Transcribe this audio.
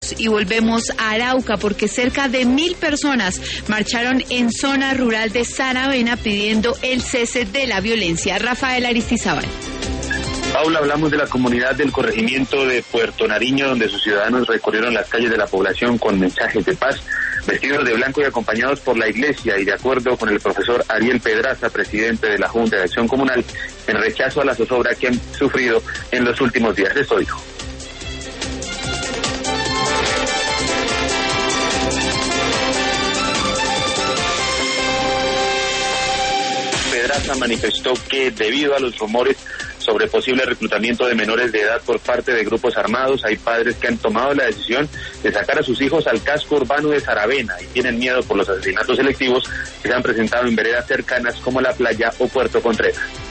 Y volvemos a Arauca porque cerca de 1.000 personas marcharon en zona rural de Saravena pidiendo el cese de la violencia. Rafael Aristizábal. Paula, hablamos de la comunidad del corregimiento de Puerto Nariño, donde sus ciudadanos recorrieron las calles de la población con mensajes de paz, vestidos de blanco y acompañados por la iglesia, y de acuerdo con el profesor Ariel Pedraza, presidente de la Junta de Acción Comunal, en rechazo a la zozobra que han sufrido en los últimos días. Esto dijo. Pedraza manifestó que debido a los rumores sobre posible reclutamiento de menores de edad por parte de grupos armados, hay padres que han tomado la decisión de sacar a sus hijos al casco urbano de Saravena y tienen miedo por los asesinatos selectivos que se han presentado en veredas cercanas como La Playa o Puerto Contreras.